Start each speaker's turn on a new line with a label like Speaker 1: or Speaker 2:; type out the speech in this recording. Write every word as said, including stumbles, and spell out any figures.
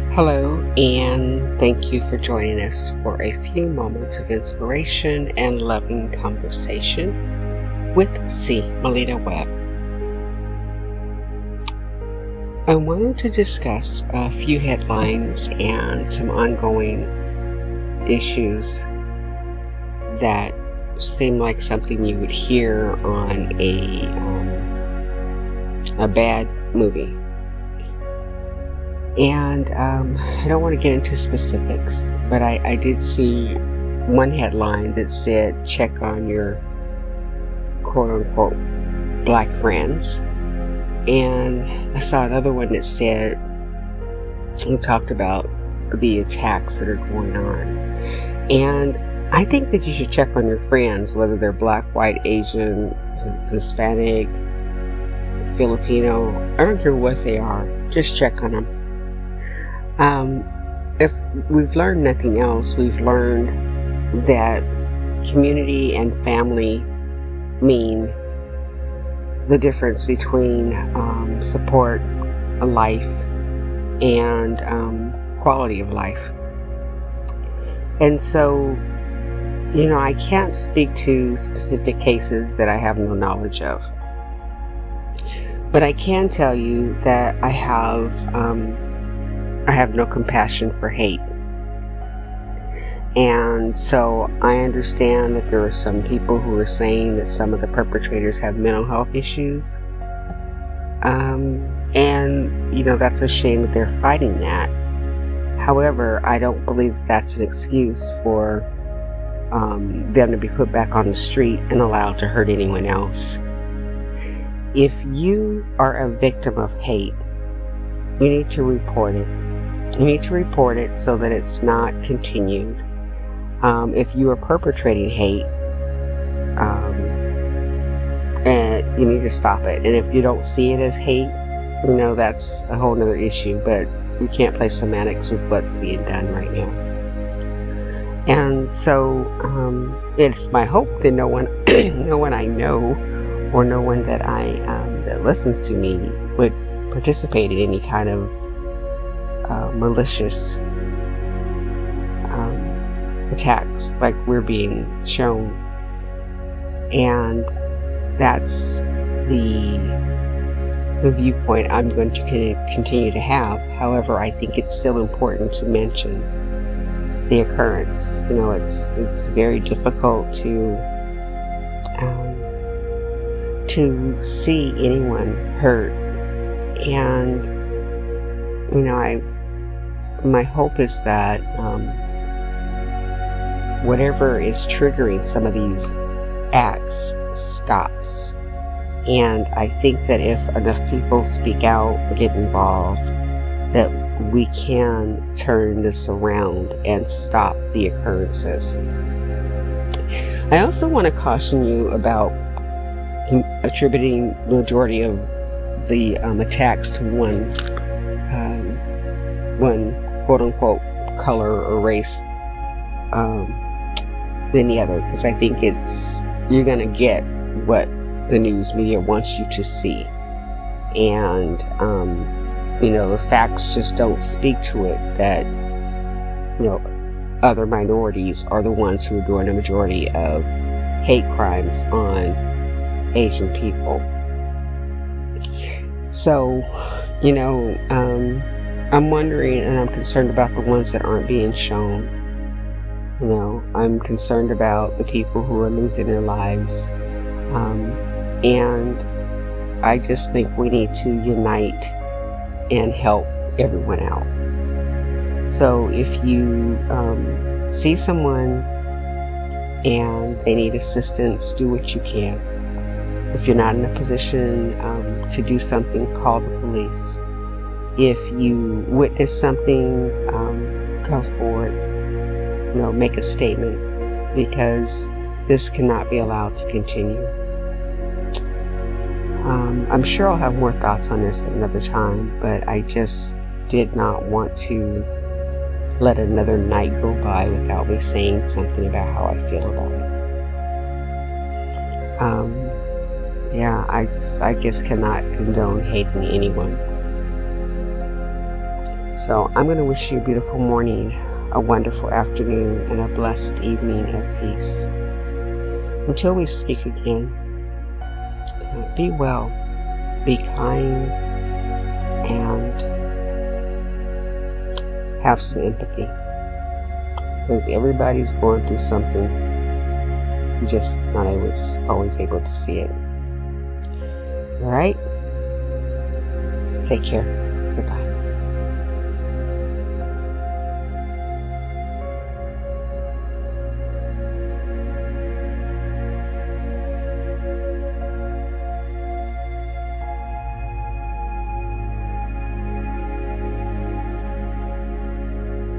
Speaker 1: Hello, and thank you for joining us for a few moments of inspiration and loving conversation with C. Melita Webb. I wanted to discuss a few headlines and some ongoing issues that seem like something you would hear on a um, a bad movie. And um, I don't want to get into specifics, but I, I did see one headline that said, check on your quote-unquote black friends. And I saw another one that said, we talked about the attacks that are going on. And I think that you should check on your friends, whether they're black, white, Asian, Hispanic, Filipino. I don't care what they are. Just check on them. Um, if we've learned nothing else, we've learned that community and family mean the difference between um, support, life, and um, quality of life. And so, you know, I can't speak to specific cases that I have no knowledge of. But I can tell you that I have... Um, I have no compassion for hate. And so I understand that there are some people who are saying that some of the perpetrators have mental health issues. Um, and, you know, that's a shame that they're fighting that. However, I don't believe that's an excuse for um, them to be put back on the street and allowed to hurt anyone else. If you are a victim of hate, you need to report it. You need to report it so that it's not continued. Um, if you are perpetrating hate, um, and you need to stop it. And if you don't see it as hate, you know, that's a whole other issue. But we can't play semantics with what's being done right now. And so um, it's my hope that no one, no one I know, or no one that I um, that listens to me would participate in any kind of Uh, malicious um, attacks like we're being shown. And that's the the viewpoint I'm going to continue to have. However, I think it's still important to mention the occurrence. You know, it's it's very difficult to um, to see anyone hurt, and you know, I my hope is that um, whatever is triggering some of these acts stops. And I think that if enough people speak out, get involved, that we can turn this around and stop the occurrences. I also want to caution you about attributing the majority of the um, attacks to one um, one quote-unquote color or race um, than the other, because I think it's you're gonna get what the news media wants you to see, and um, you know, the facts just don't speak to it that you know other minorities are the ones who are doing the majority of hate crimes on Asian people. So, you know, um, I'm wondering, and I'm concerned about the ones that aren't being shown. You know, I'm concerned about the people who are losing their lives. Um, and I just think we need to unite and help everyone out. So if you um, see someone and they need assistance, do what you can. If you're not in a position um, to do something, call the police. If you witness something, um, come forward, you know, make a statement, because this cannot be allowed to continue. Um, I'm sure I'll have more thoughts on this at another time, but I just did not want to let another night go by without me saying something about how I feel about it. Um, yeah, I just, I guess cannot condone hating anyone. So I'm going to wish you a beautiful morning, a wonderful afternoon, and a blessed evening of peace. Until we speak again, uh, be well, be kind, and have some empathy. Because everybody's going through something. You're just not always, always able to see it. All right? Take care. Goodbye.